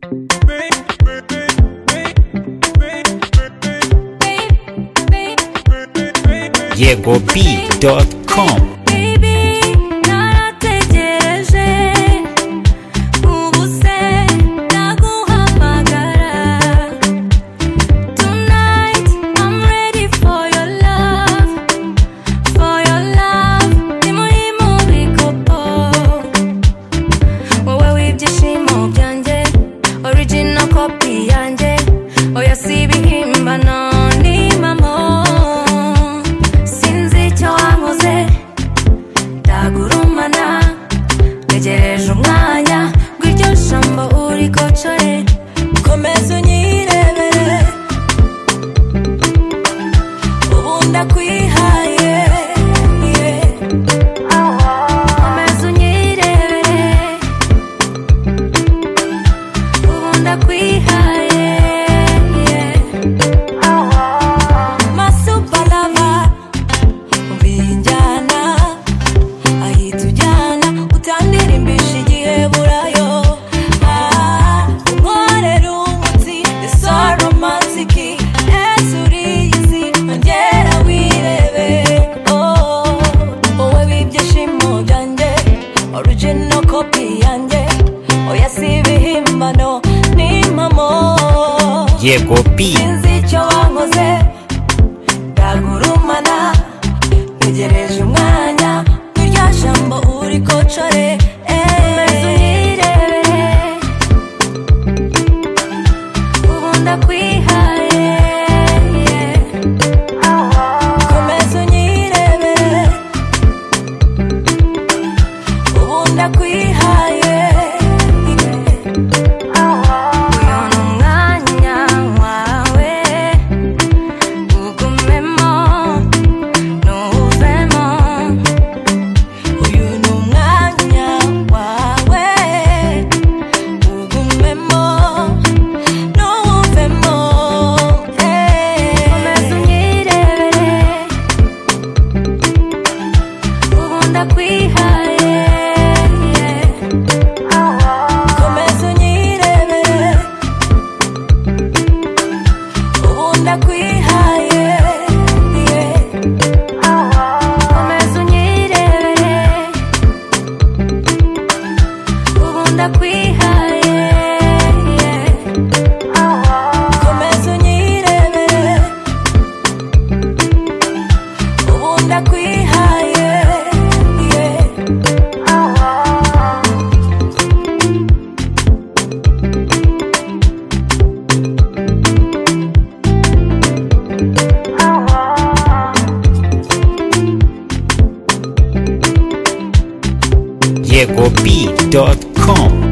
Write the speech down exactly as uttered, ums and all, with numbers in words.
Diego B dot com. Ntegereje umwanya gw'iryo jambo uri kocore, komeza unyirebere, ubu ndakwihaye, komeza unyirebere, ubu ndakwihaye, ma super lover, ubinjyana ahita ujyana utandira imbishi igihe burayo, unkorera umutsi so romantic, ese uriyizi ongera wirebe, wowe w'ibyishimo byanjye, original copy yanjye, oya si ibihimbano ni impamo. Diego B. Sinzi icyo wankoze ndagurumana, ntegereje umwanya w'iryo jambo uri kocore, komeza unyirebere, ubu ndakwihaye, komeza unyirebere, ubu ndakwihaye, uyu ni umwanya wawe, ugumemo ntuvemo, uyu ni umwanya wawe, ugumemo ntuvemo, komeza unyirebere, ubu ndakwihaye, komeza unyirebere, ubu ndakwihaye, komeza unyirebere, ubu ndakwihaye, komeza unyirebere, ubu ndakwihaye, Diego B dot com.